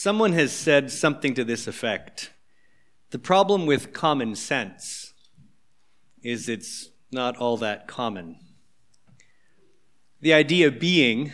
Someone has said something to this effect. The problem with common sense is it's not all that common. The idea being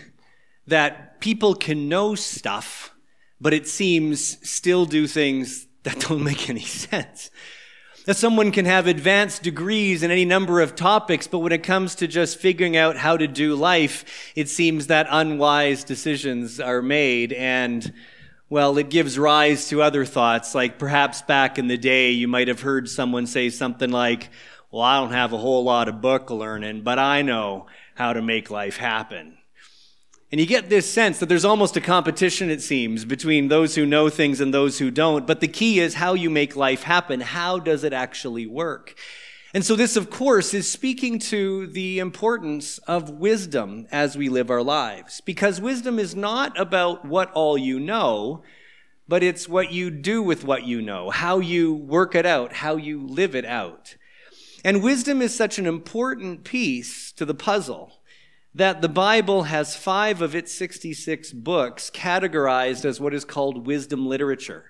that people can know stuff, but it seems still do things that don't make any sense. That someone can have advanced degrees in any number of topics, but when it comes to just figuring out how to do life, it seems that unwise decisions are made, and well, it gives rise to other thoughts, like perhaps back in the day you might have heard someone say something like, well, I don't have a whole lot of book learning, but I know how to make life happen. And you get this sense that there's almost a competition, it seems, between those who know things and those who don't. But the key is how you make life happen. How does it actually work? And so this, of course, is speaking to the importance of wisdom as we live our lives. Because wisdom is not about what all you know, but it's what you do with what you know, how you work it out, how you live it out. And wisdom is such an important piece to the puzzle that the Bible has 5 of its 66 books categorized as what is called wisdom literature.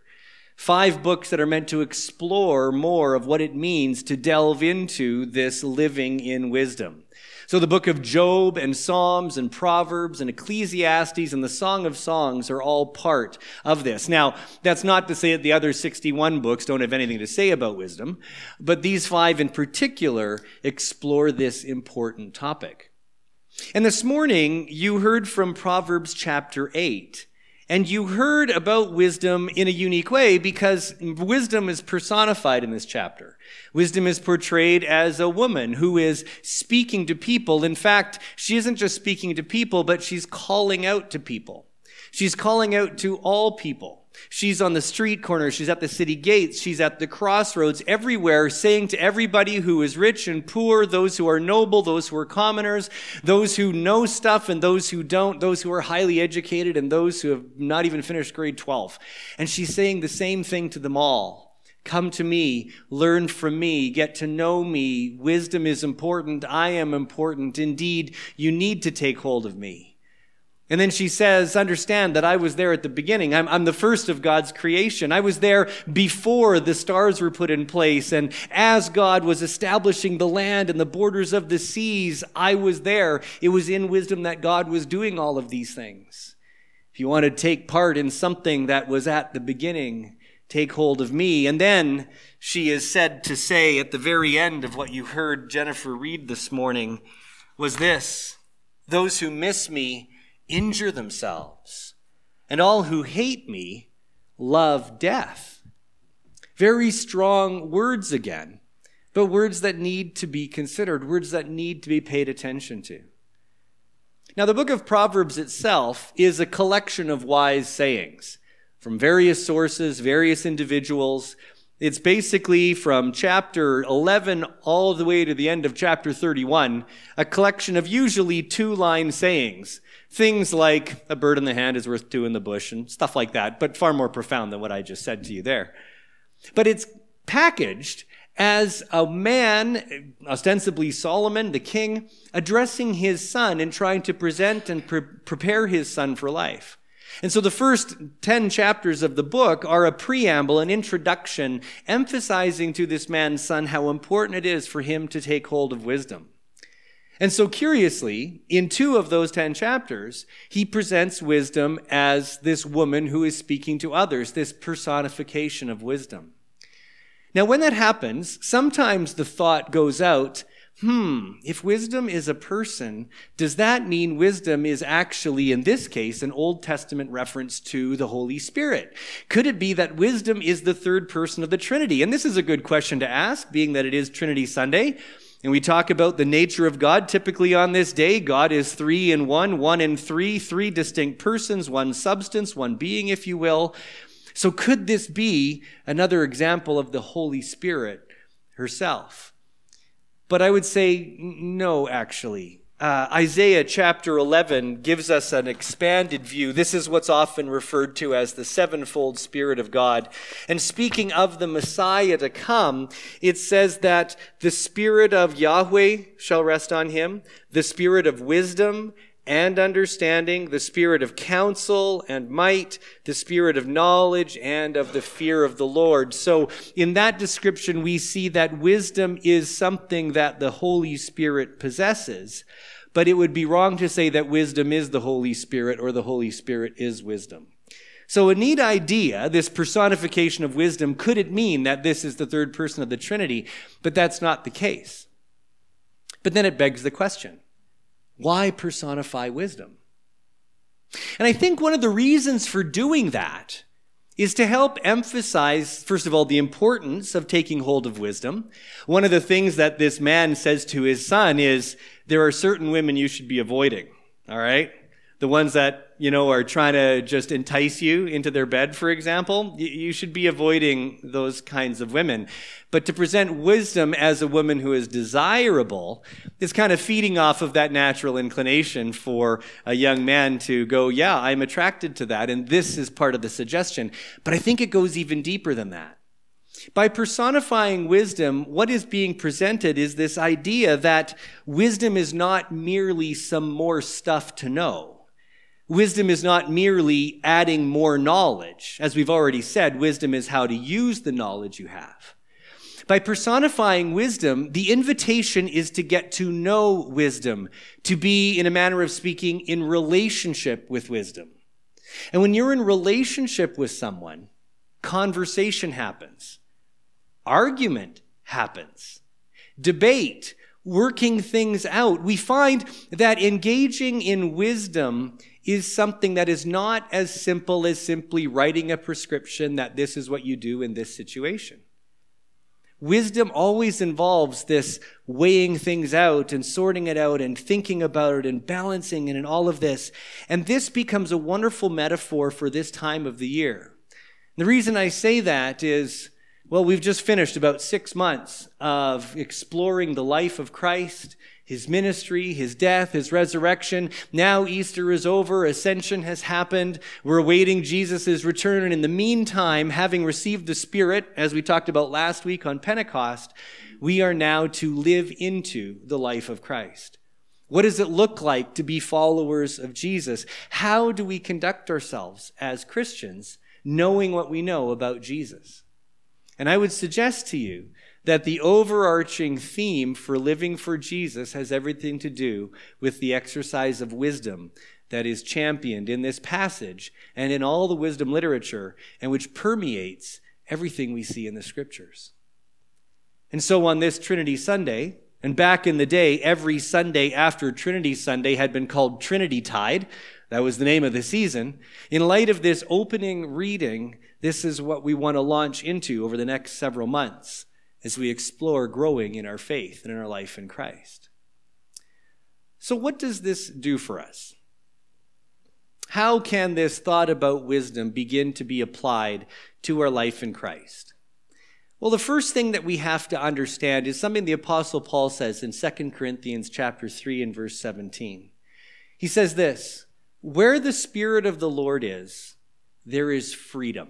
5 books that are meant to explore more of what it means to delve into this living in wisdom. So the book of Job and Psalms and Proverbs and Ecclesiastes and the Song of Songs are all part of this. Now, that's not to say that the other 61 books don't have anything to say about wisdom, but these 5 in particular explore this important topic. And this morning, you heard from Proverbs chapter 8. And you heard about wisdom in a unique way because wisdom is personified in this chapter. Wisdom is portrayed as a woman who is speaking to people. In fact, she isn't just speaking to people, but she's calling out to people. She's calling out to all people. She's on the street corner. She's at the city gates. She's at the crossroads, everywhere, saying to everybody who is rich and poor, those who are noble, those who are commoners, those who know stuff and those who don't, those who are highly educated and those who have not even finished grade 12. And she's saying the same thing to them all. Come to me, learn from me, get to know me. Wisdom is important. I am important. Indeed, you need to take hold of me. And then she says, understand that I was there at the beginning. I'm the first of God's creation. I was there before the stars were put in place. And as God was establishing the land and the borders of the seas, I was there. It was in wisdom that God was doing all of these things. If you want to take part in something that was at the beginning, take hold of me. And then she is said to say at the very end of what you heard Jennifer read this morning was this: those who miss me injure themselves, and all who hate me love death. Very strong words again, but words that need to be considered, words that need to be paid attention to. Now, the book of Proverbs itself is a collection of wise sayings from various sources, various individuals. It's basically from chapter 11 all the way to the end of chapter 31, a collection of usually 2-line sayings. Things like a bird in the hand is worth 2 in the bush and stuff like that, but far more profound than what I just said to you there. But it's packaged as a man, ostensibly Solomon, the king, addressing his son and trying to present and prepare his son for life. And so the first 10 chapters of the book are a preamble, an introduction, emphasizing to this man's son how important it is for him to take hold of wisdom. And so curiously, in 2 of those 10 chapters, he presents wisdom as this woman who is speaking to others, this personification of wisdom. Now, when that happens, sometimes the thought goes out, if wisdom is a person, does that mean wisdom is actually, in this case, an Old Testament reference to the Holy Spirit? Could it be that wisdom is the 3rd person of the Trinity? And this is a good question to ask, being that it is Trinity Sunday. And we talk about the nature of God. Typically on this day, God is 3 in 1, 1 in 3, 3 distinct persons, 1 substance, 1 being, if you will. So could this be another example of the Holy Spirit herself? But I would say no, actually. Isaiah chapter 11 gives us an expanded view. This is what's often referred to as the 7-fold Spirit of God. And speaking of the Messiah to come, it says that the Spirit of Yahweh shall rest on him, the Spirit of wisdom and understanding, the spirit of counsel and might, the spirit of knowledge and of the fear of the Lord. So in that description, we see that wisdom is something that the Holy Spirit possesses, but it would be wrong to say that wisdom is the Holy Spirit or the Holy Spirit is wisdom. So a neat idea, this personification of wisdom, could it mean that this is the third person of the Trinity? But that's not the case. But then it begs the question, why personify wisdom? And I think one of the reasons for doing that is to help emphasize, first of all, the importance of taking hold of wisdom. One of the things that this man says to his son is, there are certain women you should be avoiding, all right? The ones that, are trying to just entice you into their bed, for example, you should be avoiding those kinds of women. But to present wisdom as a woman who is desirable is kind of feeding off of that natural inclination for a young man to go, yeah, I'm attracted to that, and this is part of the suggestion. But I think it goes even deeper than that. By personifying wisdom, what is being presented is this idea that wisdom is not merely some more stuff to know. Wisdom is not merely adding more knowledge. As we've already said, wisdom is how to use the knowledge you have. By personifying wisdom, the invitation is to get to know wisdom, to be, in a manner of speaking, in relationship with wisdom. And when you're in relationship with someone, conversation happens. Argument happens. Debate, working things out. We find that engaging in wisdom is something that is not as simple as simply writing a prescription that this is what you do in this situation. Wisdom always involves this weighing things out and sorting it out and thinking about it and balancing it and all of this. And this becomes a wonderful metaphor for this time of the year. And the reason I say that is, well, we've just finished about 6 months of exploring the life of Christ, his ministry, his death, his resurrection. Now Easter is over, ascension has happened. We're awaiting Jesus' return. And in the meantime, having received the Spirit, as we talked about last week on Pentecost, we are now to live into the life of Christ. What does it look like to be followers of Jesus? How do we conduct ourselves as Christians, knowing what we know about Jesus? And I would suggest to you that the overarching theme for living for Jesus has everything to do with the exercise of wisdom that is championed in this passage and in all the wisdom literature, and which permeates everything we see in the Scriptures. And so on this Trinity Sunday, and back in the day, every Sunday after Trinity Sunday had been called Trinity Tide. That was the name of the season. In light of this opening reading, this is what we want to launch into over the next several months as we explore growing in our faith and in our life in Christ. So what does this do for us? How can this thought about wisdom begin to be applied to our life in Christ? Well, the first thing that we have to understand is something the Apostle Paul says in 2 Corinthians chapter 3 and verse 17. He says this, "Where the Spirit of the Lord is, there is freedom."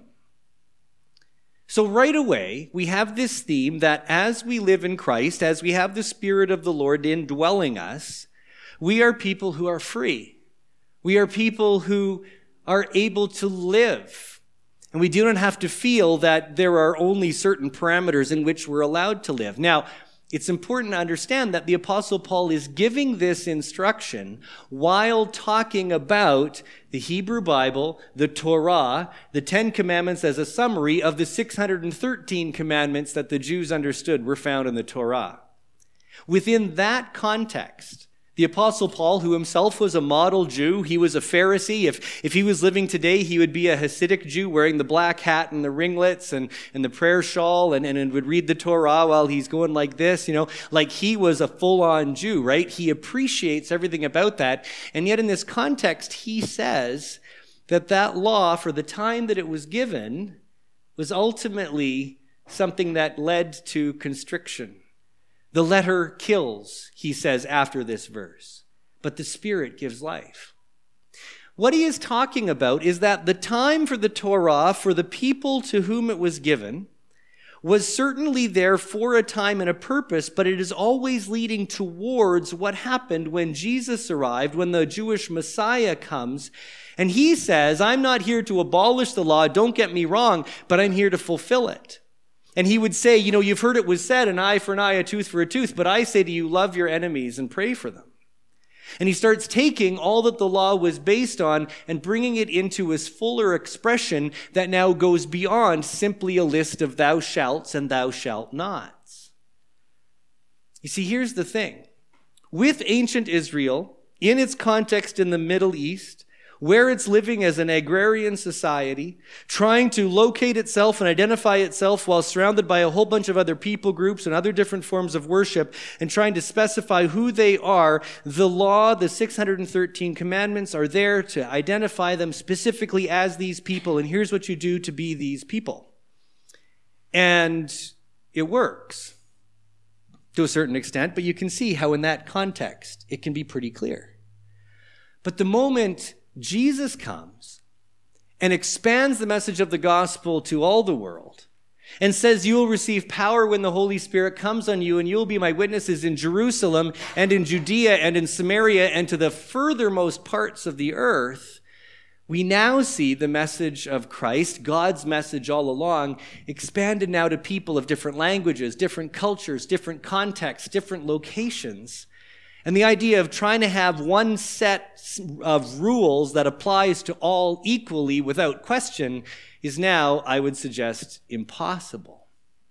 So right away, we have this theme that as we live in Christ, as we have the Spirit of the Lord indwelling us, we are people who are free. We are people who are able to live. And we do not have to feel that there are only certain parameters in which we're allowed to live. Now, it's important to understand that the Apostle Paul is giving this instruction while talking about the Hebrew Bible, the Torah, the 10 Commandments as a summary of the 613 commandments that the Jews understood were found in the Torah. Within that context, the Apostle Paul, who himself was a model Jew, he was a Pharisee. If he was living today, he would be a Hasidic Jew wearing the black hat and the ringlets and the prayer shawl and would read the Torah while he's going like this, like he was a full-on Jew, right? He appreciates everything about that. And yet in this context, he says that law, for the time that it was given, was ultimately something that led to constriction. The letter kills, he says after this verse, but the Spirit gives life. What he is talking about is that the time for the Torah, for the people to whom it was given, was certainly there for a time and a purpose, but it is always leading towards what happened when Jesus arrived, when the Jewish Messiah comes. And he says, I'm not here to abolish the law, don't get me wrong, but I'm here to fulfill it. And he would say, you've heard it was said, an eye for an eye, a tooth for a tooth, but I say to you, love your enemies and pray for them. And he starts taking all that the law was based on and bringing it into its fuller expression that now goes beyond simply a list of thou shalts and thou shalt nots. You see, here's the thing. With ancient Israel, in its context in the Middle East, where it's living as an agrarian society, trying to locate itself and identify itself while surrounded by a whole bunch of other people groups and other different forms of worship, and trying to specify who they are, the law, the 613 commandments are there to identify them specifically as these people, and here's what you do to be these people. And it works to a certain extent, but you can see how in that context it can be pretty clear. But the moment Jesus comes and expands the message of the gospel to all the world and says you will receive power when the Holy Spirit comes on you, and you will be my witnesses in Jerusalem and in Judea and in Samaria and to the furthermost parts of the earth, we now see the message of Christ, God's message all along, expanded now to people of different languages, different cultures, different contexts, different locations. And the idea of trying to have one set of rules that applies to all equally without question is now, I would suggest, impossible.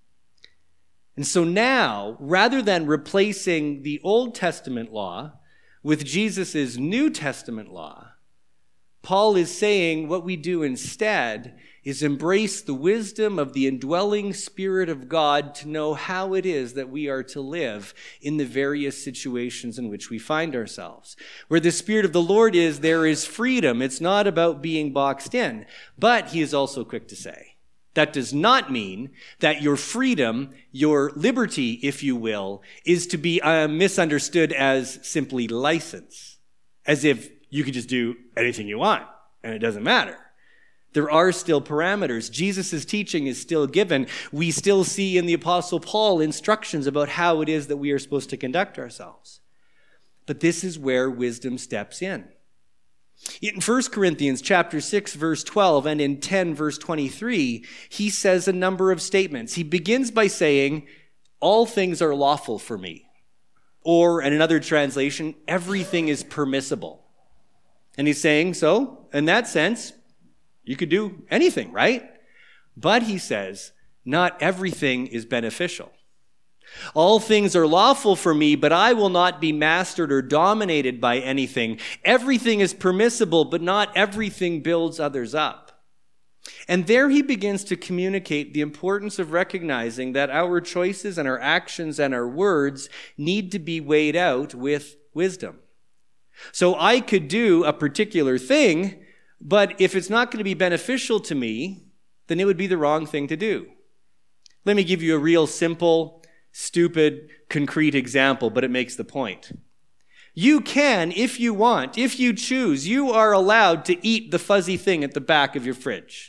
And so now, rather than replacing the Old Testament law with Jesus' New Testament law, Paul is saying what we do instead is embrace the wisdom of the indwelling Spirit of God to know how it is that we are to live in the various situations in which we find ourselves. Where the Spirit of the Lord is, there is freedom. It's not about being boxed in. But he is also quick to say, that does not mean that your freedom, your liberty, if you will, is to be misunderstood as simply license, as if you could just do anything you want and it doesn't matter. There are still parameters. Jesus' teaching is still given. We still see in the Apostle Paul instructions about how it is that we are supposed to conduct ourselves. But this is where wisdom steps in. In 1 Corinthians chapter 6, verse 12, and in 10, verse 23, he says a number of statements. He begins by saying, all things are lawful for me. Or in another translation, everything is permissible. And he's saying, so, in that sense, you could do anything, right? But he says, not everything is beneficial. All things are lawful for me, but I will not be mastered or dominated by anything. Everything is permissible, but not everything builds others up. And there he begins to communicate the importance of recognizing that our choices and our actions and our words need to be weighed out with wisdom. So I could do a particular thing, but if it's not going to be beneficial to me, then it would be the wrong thing to do. Let me give you a real simple, stupid, concrete example, but it makes the point. You can, if you want, if you choose, you are allowed to eat the fuzzy thing at the back of your fridge.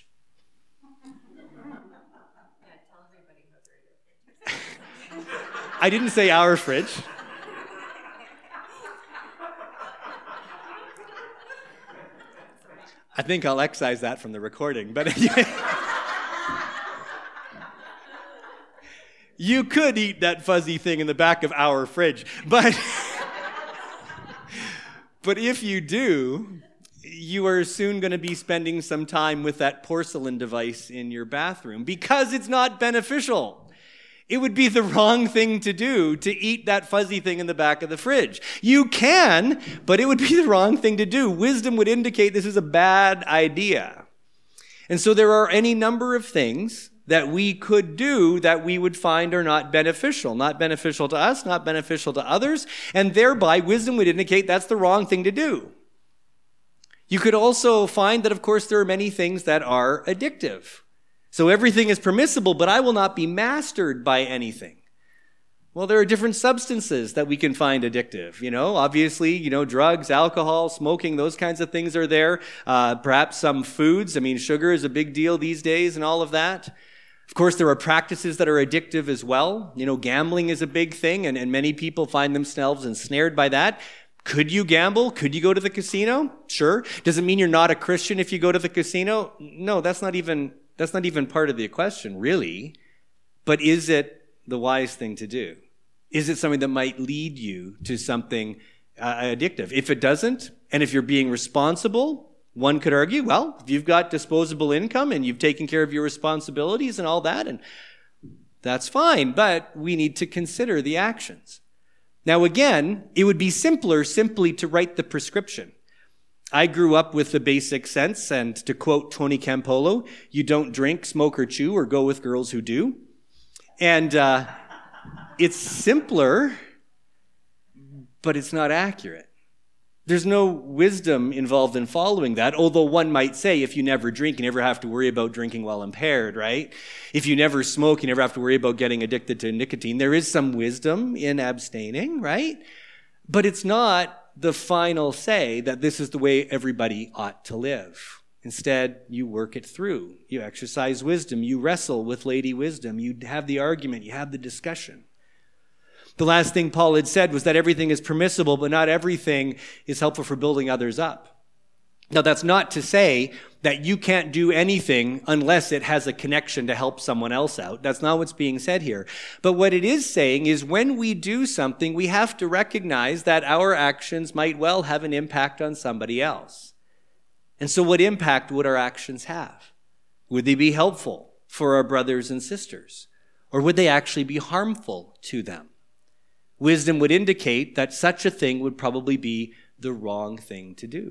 I didn't say our fridge. I think I'll excise that from the recording, but you could eat that fuzzy thing in the back of our fridge, but if you do, you are soon going to be spending some time with that porcelain device in your bathroom because it's not beneficial. It would be the wrong thing to do to eat that fuzzy thing in the back of the fridge. You can, but it would be the wrong thing to do. Wisdom would indicate this is a bad idea. And so there are any number of things that we could do that we would find are not beneficial to us, not beneficial to others, and thereby wisdom would indicate that's the wrong thing to do. You could also find that, of course, there are many things that are addictive. So everything is permissible, but I will not be mastered by anything. Well, there are different substances that we can find addictive. Obviously, drugs, alcohol, smoking, those kinds of things are there. Perhaps some foods. Sugar is a big deal these days and all of that. Of course, there are practices that are addictive as well. Gambling is a big thing, and many people find themselves ensnared by that. Could you gamble? Could you go to the casino? Sure. Does it mean you're not a Christian if you go to the casino? No, that's not even part of the question, really. But is it the wise thing to do? Is it something that might lead you to something addictive? If it doesn't, and if you're being responsible, one could argue, well, if you've got disposable income and you've taken care of your responsibilities and all that, and that's fine, but we need to consider the actions. Now again, it would be simpler simply to write the prescription. I grew up with the basic sense, and to quote Tony Campolo, you don't drink, smoke, or chew, or go with girls who do. And it's simpler, but it's not accurate. There's no wisdom involved in following that, although one might say if you never drink, you never have to worry about drinking while impaired, right? If you never smoke, you never have to worry about getting addicted to nicotine. There is some wisdom in abstaining, right? But it's not the final say that this is the way everybody ought to live. Instead, you work it through. You exercise wisdom. You wrestle with Lady Wisdom. You have the argument. You have the discussion. The last thing Paul had said was that everything is permissible, but not everything is helpful for building others up. Now, that's not to say that you can't do anything unless it has a connection to help someone else out. That's not what's being said here. But what it is saying is when we do something, we have to recognize that our actions might well have an impact on somebody else. And so what impact would our actions have? Would they be helpful for our brothers and sisters? Or would they actually be harmful to them? Wisdom would indicate that such a thing would probably be the wrong thing to do.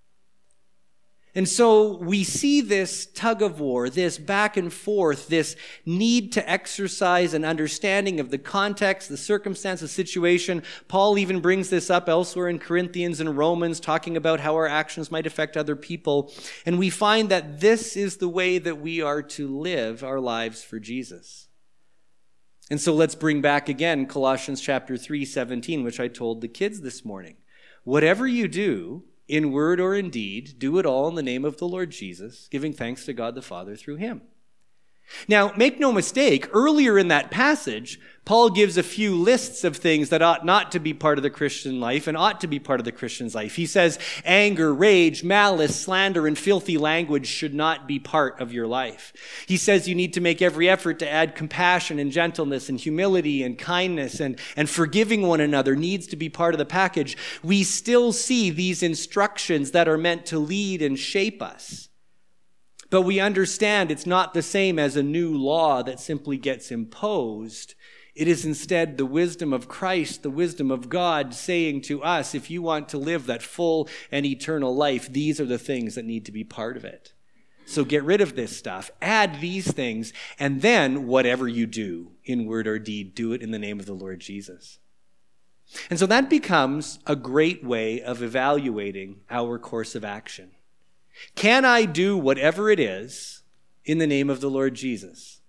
And so we see this tug of war, this back and forth, this need to exercise an understanding of the context, the circumstance, the situation. Paul even brings this up elsewhere in Corinthians and Romans, talking about how our actions might affect other people. And we find that this is the way that we are to live our lives for Jesus. And so let's bring back again Colossians chapter 3:17, which I told the kids this morning. Whatever you do, in word or in deed, do it all in the name of the Lord Jesus, giving thanks to God the Father through him. Now, make no mistake, earlier in that passage, Paul gives a few lists of things that ought not to be part of the Christian life and ought to be part of the Christian's life. He says anger, rage, malice, slander, and filthy language should not be part of your life. He says you need to make every effort to add compassion and gentleness and humility and kindness and forgiving one another needs to be part of the package. We still see these instructions that are meant to lead and shape us. But we understand it's not the same as a new law that simply gets imposed. It is instead the wisdom of Christ, the wisdom of God saying to us, if you want to live that full and eternal life, these are the things that need to be part of it. So get rid of this stuff, add these things, and then whatever you do in word or deed, do it in the name of the Lord Jesus. And so that becomes a great way of evaluating our course of action. Can I do whatever it is in the name of the Lord Jesus?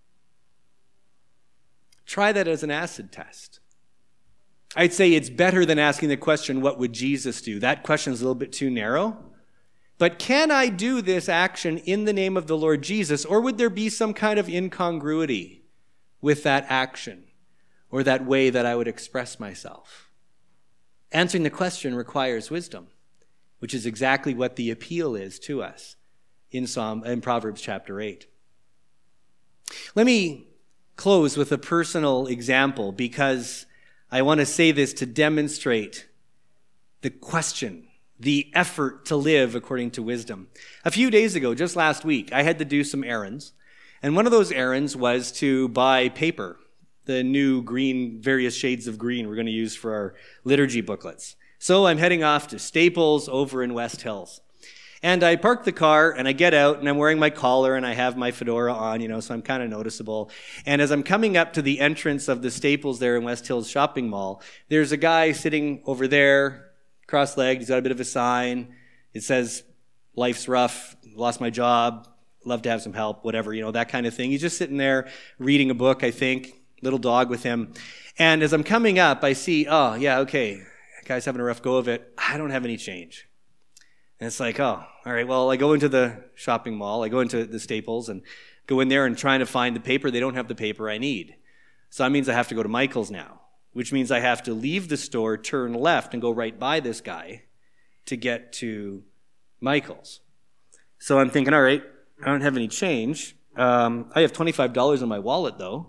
Try that as an acid test. I'd say it's better than asking the question, what would Jesus do? That question is a little bit too narrow. But can I do this action in the name of the Lord Jesus? Or would there be some kind of incongruity with that action or that way that I would express myself? Answering the question requires wisdom, which is exactly what the appeal is to us in Proverbs chapter 8. Let me close with a personal example because I want to say this to demonstrate the question, the effort to live according to wisdom. A few days ago, just last week, I had to do some errands. And one of those errands was to buy paper, the new green, various shades of green we're going to use for our liturgy booklets. So I'm heading off to Staples over in West Hills. And I park the car and I get out and I'm wearing my collar and I have my fedora on, so I'm kind of noticeable. And as I'm coming up to the entrance of the Staples there in West Hills shopping mall, there's a guy sitting over there, cross-legged. He's got a bit of a sign. It says, life's rough, lost my job, love to have some help, whatever, that kind of thing. He's just sitting there reading a book, I think, little dog with him. And as I'm coming up, I see, oh, yeah, okay. Guy's having a rough go of it. I don't have any change. And it's like, oh, all right, well, I go into the shopping mall, I go into the Staples and go in there and trying to find the paper. They don't have the paper I need. So that means I have to go to Michael's now, which means I have to leave the store, turn left, and go right by this guy to get to Michael's. So I'm thinking, all right, I don't have any change. I have $25 in my wallet, though.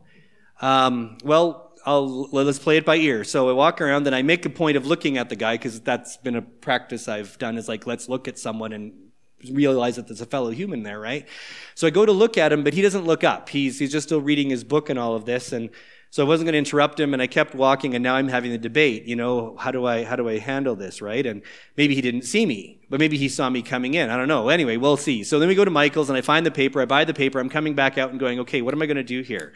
Let's play it by ear. So I walk around and I make a point of looking at the guy because that's been a practice I've done is like, let's look at someone and realize that there's a fellow human there, right? So I go to look at him, but he doesn't look up. He's just still reading his book and all of this. And so I wasn't going to interrupt him, and I kept walking, and now I'm having the debate, how do I handle this, right? And maybe he didn't see me, but maybe he saw me coming in. I don't know. Anyway, we'll see. So then we go to Michael's, and I find the paper. I buy the paper. I'm coming back out and going, okay, what am I going to do here?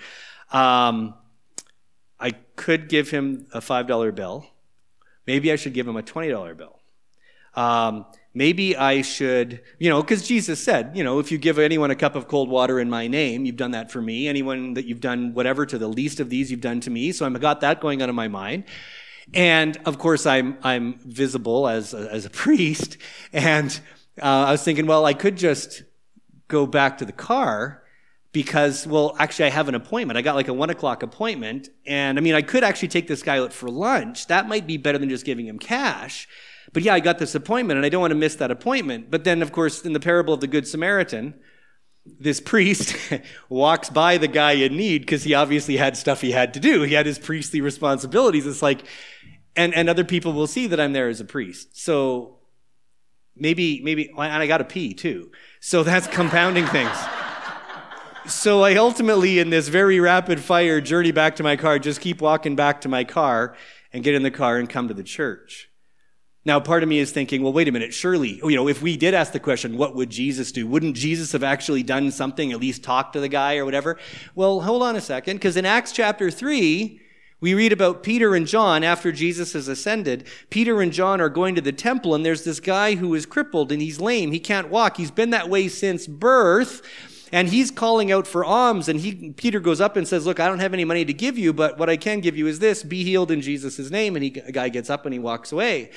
I could give him a $5 bill. Maybe I should give him a $20 bill. Maybe I should, because Jesus said, if you give anyone a cup of cold water in my name, you've done that for me. Anyone that you've done whatever to the least of these, you've done to me. So I've got that going on in my mind. And of course, I'm visible as a priest. And I was thinking, well, I could just go back to the car because, actually I have an appointment. I got like a 1:00 appointment. And I could actually take this guy out for lunch. That might be better than just giving him cash. But yeah, I got this appointment, and I don't want to miss that appointment. But then, of course, in the parable of the Good Samaritan, this priest walks by the guy in need because he obviously had stuff he had to do. He had his priestly responsibilities. It's like, and other people will see that I'm there as a priest. So maybe, and I got to pee too. So that's compounding things. So I ultimately, in this very rapid fire journey back to my car, just keep walking back to my car and get in the car and come to the church. Now, part of me is thinking, well, wait a minute, surely, if we did ask the question, what would Jesus do? Wouldn't Jesus have actually done something, at least talk to the guy or whatever? Well, hold on a second, because in Acts chapter 3, we read about Peter and John after Jesus has ascended. Peter and John are going to the temple, and there's this guy who is crippled, and he's lame. He can't walk. He's been that way since birth. And he's calling out for alms, and Peter goes up and says, look, I don't have any money to give you, but what I can give you is this, be healed in Jesus' name. And a guy gets up and he walks away.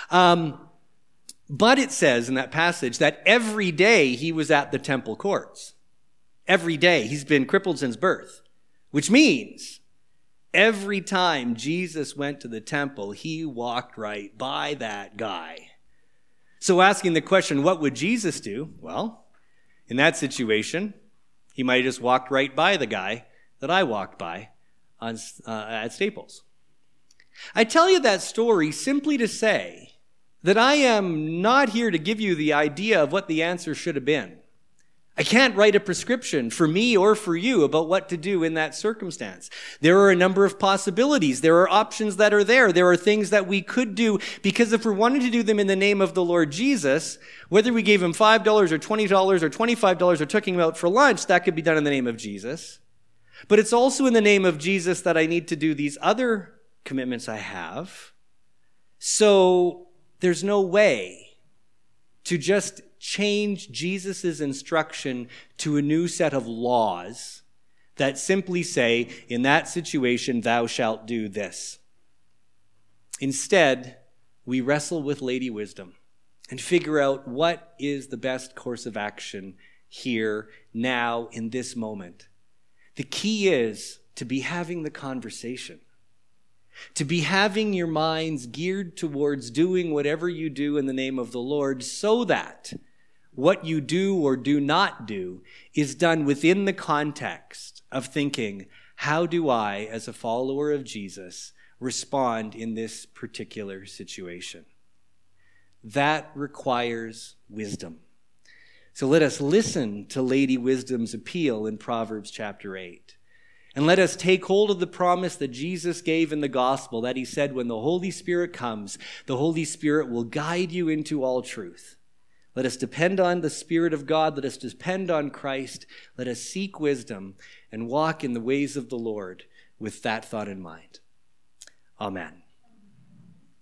But it says in that passage that every day he was at the temple courts. Every day. He's been crippled since birth, which means every time Jesus went to the temple, he walked right by that guy. So asking the question, what would Jesus do? Well, in that situation, he might have just walked right by the guy that I walked by at Staples. I tell you that story simply to say that I am not here to give you the idea of what the answer should have been. I can't write a prescription for me or for you about what to do in that circumstance. There are a number of possibilities. There are options that are there. There are things that we could do, because if we wanted to do them in the name of the Lord Jesus, whether we gave him $5 or $20 or $25 or took him out for lunch, that could be done in the name of Jesus. But it's also in the name of Jesus that I need to do these other commitments I have. So there's no way to just change Jesus' instruction to a new set of laws that simply say, in that situation, thou shalt do this. Instead, we wrestle with Lady Wisdom and figure out what is the best course of action here, now, in this moment. The key is to be having the conversation, to be having your minds geared towards doing whatever you do in the name of the Lord, so that what you do or do not do is done within the context of thinking, how do I, as a follower of Jesus, respond in this particular situation? That requires wisdom. So let us listen to Lady Wisdom's appeal in Proverbs chapter 8. And let us take hold of the promise that Jesus gave in the gospel, that he said, when the Holy Spirit comes, the Holy Spirit will guide you into all truth. Let us depend on the Spirit of God. Let us depend on Christ. Let us seek wisdom and walk in the ways of the Lord with that thought in mind. Amen.